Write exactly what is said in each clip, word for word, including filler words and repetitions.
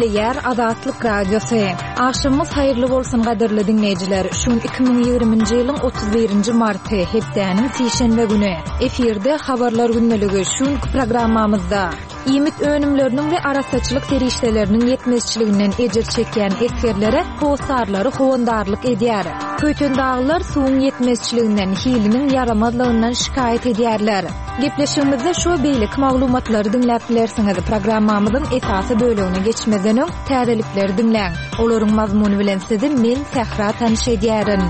Eşitliyer Azatlyk Radiosu. Akşamymyz hayırly bolsun gaderli dinleyijiler. Şun iki bin ýygrymynjy ýylyň otuz birinji marty hepdeniň sişenbe güni. Eferde habarlar günneligi şun programmamyzda İmit önümlerinin ve arasaçılık seriştelerinin yetmezçiliginden ejir çeken eksperlere howsarlary howandarlyk edýär. Kötün dağlar suwun yetmezçiliginden hilinin yaramadlığından şikayet edýärler. Gepleşigimizde şu beýlik maglumatlary dinläp bilersiňiz. Programmamyzyň esasy bölümine geçmeden öň täzelikleri dinläň. Olaryň mazmuny bilen sizi men Sehra tanyş edýärin.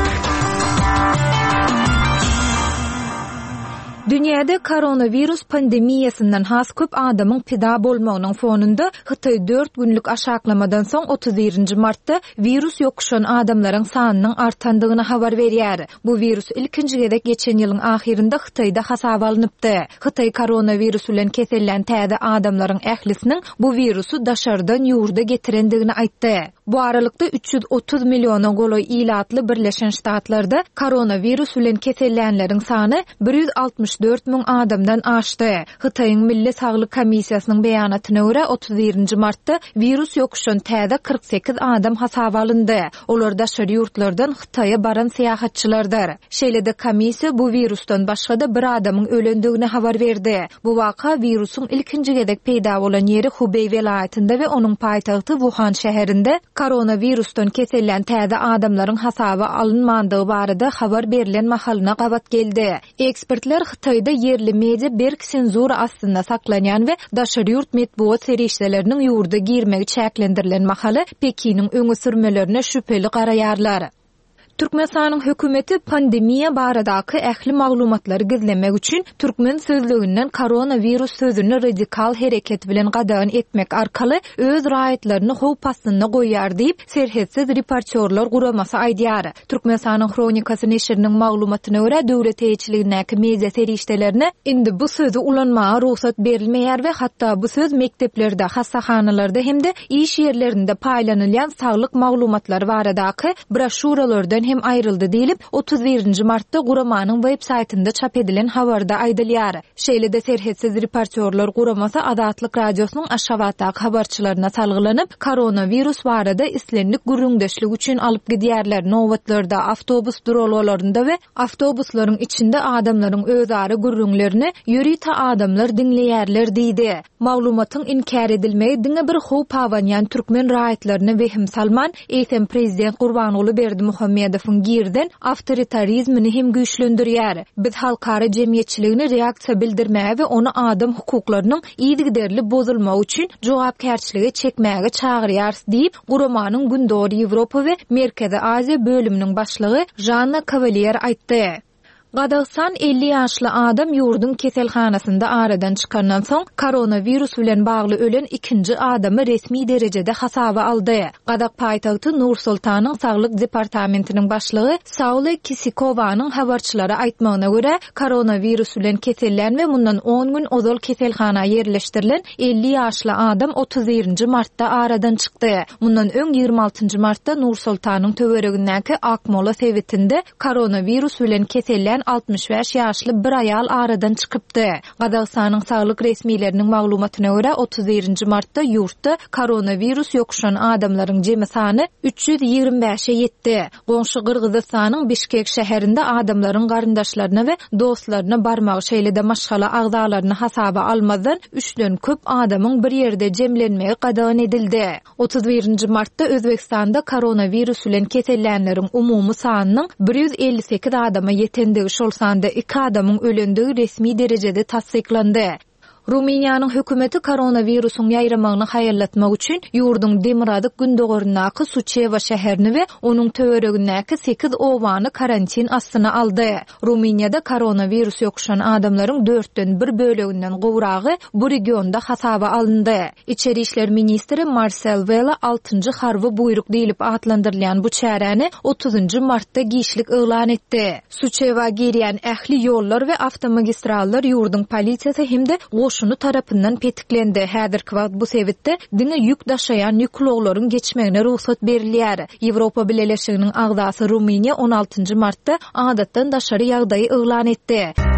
Dünyada koronavirus pandemiýasyndan has köp adamyň pida bolmagynyň fonunda Hytaý dört günlük aşaklamadan soň otuz birinji martda virus ýokuşan adamlaryň sanynyň artandygyny habar berýär. Bu virus ilkinji gezek geçen ýylyň ahirinde Hytaýda hasaba alınıpdy. Hytaý koronavirus bilen kesellän täze adamlaryň ählisiniň bu virusu daşardan ýurda getirendigini aýtdy. Bu aralykda üç yüz otuz milyona goloy ilatly Birleşen Ştatlarda koronavirus bilen kesellänleriň sany bir yüz altmış dört min adamdan aşdy. Hytaýyň Milli Saglyk Komissiýasynyň beýanatyna görä otuz birinji martda virus ýokuşan täze kırk sekiz adam hasaba alyndy. Olar daşary ýurtlardan Hytaýa baran seýahatçylardyr. Şeýle-de komissiýa bu virusdan başga da bir adamyň ölendigini habar berdi. Bu waka virusyň ilkinji gezek peýda bolan ýeri Hubei welaýatynda we onuň paýtagty Wuhan şäherinde koronavirusdan kesellän täze adamlaryň hasaba alynmandygy barada habar berilen mahalyna gabat geldi. Ekspertler Hytaýda yerli media berk senzura astynda saklanýan we daşary ýurt medeniýet serişdeleriniň ýurda girmegi çäklendirilen mahaly Pekiniň öňe sürmelerine şüpheli garaýarlar. Türkmenistanyň hökümeti pandemiýa baradaky ähli maglumatlary gizlemek üçin türkmen sözlüginden koronavirus sözüni radikal hereket bilen gadagan etmek arkaly öz raýatlaryny howp astyna goýýar diýip serhetsiz reportyorlar guramasy aýdýar. Türkmenistanyň Kronikasy neşriniň maglumatyna görä döwlet eýçiligindäki media serişdelerine indi bu sözü ulanmaga ruhsat berilmeýär we hatda bu söz mekteplerde, hassahanalarda hemde iş ýerlerinde paýlanylýan saglyk maglumatlary baradaky broşuralardan hem ayrıldı diýilip otuz birinji martda Guramanyň web saytynda çap edilen habarda aýdylýar. Şeýle-de serhetsiz reportyorlar Guramasy Azatlyk Radiosynyň aşgabatdaky habarçylaryna salgylanyp koronavirus barada islenlik gürrüňdeşlik üçin alyp gidýärler. Nowatlarda, awtobus durallarynda we awtobuslaryň içinde adamlaryň özara gürrüňlerini ýörita adamlar dinleýärler diýdi. Maglumatyň inkar edilmegi diňe bir howp awanýan türkmen raýatlaryna wehim salman eýsem prezident Gurbanoğlu Berdimuhammedow girden awtoritarizmini hem güýçlendirýär. Biz halkara jemgyýetçiligine reaksiýa bildirmäge we onu adam hukuklarynyň iýdigderli bozulmagy üçin jogapkärçiligi çekmäge çagyrýar diýip Guramanyň Gündoğry Ýewropa we Merkezi Aziýa bölüminiň başlygy Janna Kavalier aýtdy. Gadagstan elli ýaşly adam ýurdun keselhanasynda aradan çykandan soň koronavirus bilen bagly ölen ikinji adamy resmi derejede hasaba aldy. Gadak paýtagty Nur-Sultanyň saglyk departamentiniň başlygy Saule Kisikowanyň habarçylary aýtmagyna görä koronavirus bilen kesellän we mundan on gün ozal keselhana ýerleşdirilen elli ýaşly adam otuz birinji martda aradan çykdy. Mundan öň ýygrimi altynjy martda Nur-Sultanyň töweregindäki Akmola sewitinde koronavirus bilen kesellän altmış beş ýaşly bir aýal aradan çykypdy. Gadagstanyň saglyk resmiýetleriniň maglumatyna görä otuz birinji martda ýurtda koronavirus ýokuşan adamlaryň jemy sany üç yüz ýygrimi beşe ýetdi. Goňşy Gyrgyzstanyň Bişkek şäherinde adamlaryň garyndaşlaryna we dostlaryna barmagy şeýle-de maşgala agzalaryny hasaba almadan üçden köp adamyň bir ýerde jemlenmegi gadagan edildi. otuz birinji martda Özbekistanda koronavirus bilen kesellänleriň umumy sanynyň bir yüz elli sekiz adama ýetendigi şol sanda iki adamyň ölendigi resmi derejede tasdiklandy. Ruminiýanyň hökümeti koronavirusyň ýaýramagyny haýallatmak üçin ýurdun Demiradyk Gündoğarynaky Suçewa şäherini we onuň töweregindäki sekiz owany karantin astyna aldy. Ruminiýada koronavirus ýokuşan adamlaryň dörtden bir böleginden gowragy bu regionda hasaba alındy. İçeri işler ministri Marcel Vela altynjy harby buyruk diýilip atlandyrylýan bu çäreni otuzunjy martda giýişlik elan etdi. Suçewa girýän ähli ýollar we awtomagistrallar ýurdun polisiýasy hemde şunu tarapından petiklendi. Häzirki wagt bu sebitde diňe ýük daşaýan ýükloglaryň geçmegine ruhsat berilýär. Ýewropa Birleşiginiň agzasy Ruminiýa on altynjy martda adatdan daşary ýagdaýy elan etdi.